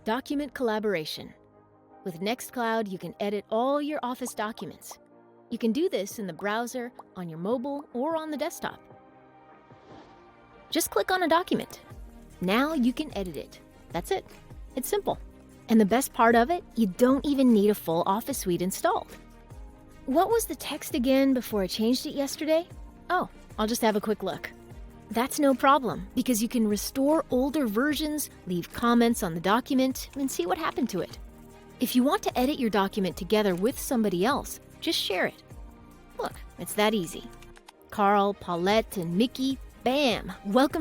Document collaboration. With Nextcloud, you can edit all your Office documents. You can do this in the browser, on your mobile, or on the desktop. Just click on a document. Now you can edit it. That's it. It's simple. And the best part of it, you don't even need a full Office suite installed. What was the text again before I changed it yesterday? Oh, I'll just have a quick look. That's no problem, because you can restore older versions, leave comments on the document, and see what happened to it. If you want to edit your document together with somebody else, just share it. Look, it's that easy. Carl, Paulette, and Mickey, bam! Welcome